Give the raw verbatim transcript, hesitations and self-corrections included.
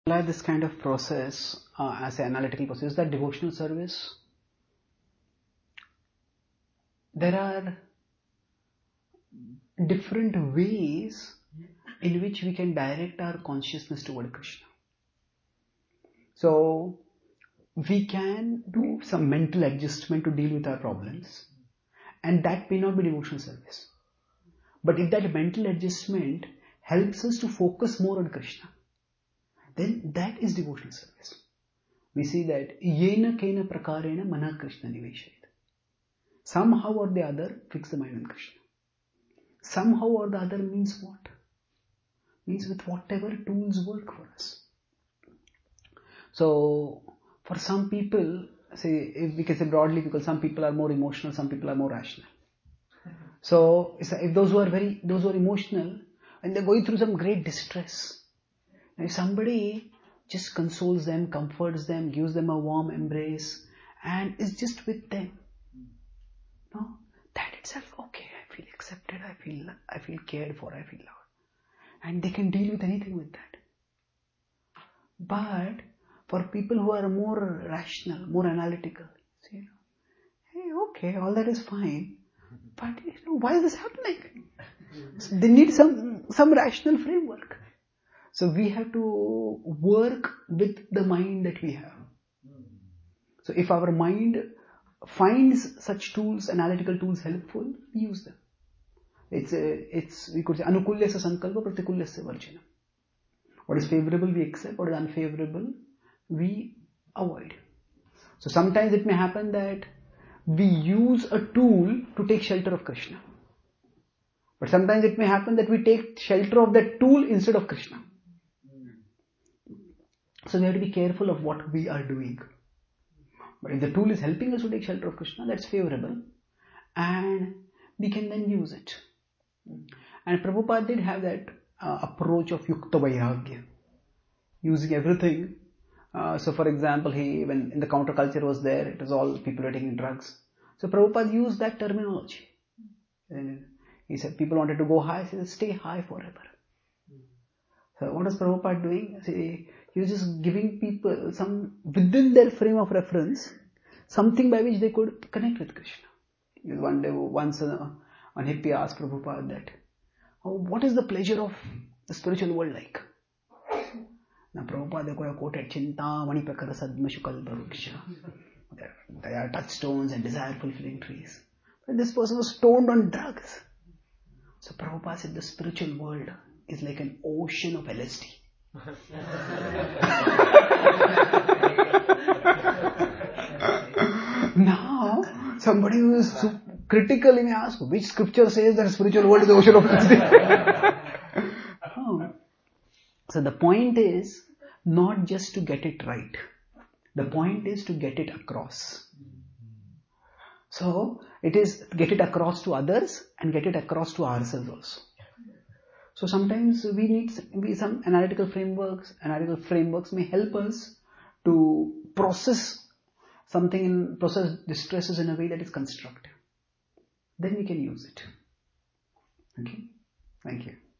Apply this kind of process uh, as an analytical process, that devotional service. There are different ways in which we can direct our consciousness toward Krishna. So we can do some mental adjustment to deal with our problems, and that may not be devotional service. But if that mental adjustment helps us to focus more on Krishna, then that is devotional service. We see that yena kena prakarena mana Krishna niveshayat. Somehow or the other, fix the mind on Krishna. Somehow or the other means what? Means with whatever tools work for us. So, for some people, say, if we can say broadly, because some people are more emotional, some people are more rational. So, if those who are very, those who are emotional, and they're going through some great distress, and if somebody just consoles them, comforts them, gives them a warm embrace, and is just with them, no, that itself, okay, I feel accepted, I feel, I feel cared for, I feel loved. And they can deal with anything with that. But for people who are more rational, more analytical, say, you know, hey, okay, all that is fine, but you know, why is this happening? So they need some some rational framework. So we have to work with the mind that we have. So if our mind finds such tools, analytical tools helpful, we use them. It's a, it's we could say anukulyasya sankalpa pratikulyasya varjana. What is favorable we accept, what is unfavorable we avoid. So sometimes it may happen that we use a tool to take shelter of Krishna. But sometimes it may happen that we take shelter of that tool instead of Krishna. So we have to be careful of what we are doing. But if the tool is helping us to take shelter of Krishna, that's favorable. And we can then use it. And Prabhupada did have that uh, approach of Yukta Vairagya. Using everything. Uh, so for example, he when in the counterculture was there, it was all people were taking drugs. So Prabhupada used that terminology. And he said people wanted to go high, he said stay high forever. So what was Prabhupada doing? See, he was just giving people some, within their frame of reference, something by which they could connect with Krishna. One day, once uh, one hippie asked Prabhupada that, oh, what is the pleasure of the spiritual world like? Now Prabhupada quoted, Chintamani prakara sadma shukalpa ruksha. They are touchstones and desire fulfilling trees. But this person was stoned on drugs. So Prabhupada said the spiritual world is like an ocean of L S D. Now, somebody who is critical may ask, which scripture says that spiritual world is the ocean of L S D? Oh. So the point is not just to get it right. The point is to get it across. So it is get it across to others and get it across to ourselves also. So sometimes we need we, some analytical frameworks. Analytical frameworks may help us to process something in process distresses in a way that is constructive. Then we can use it. Okay? Thank you.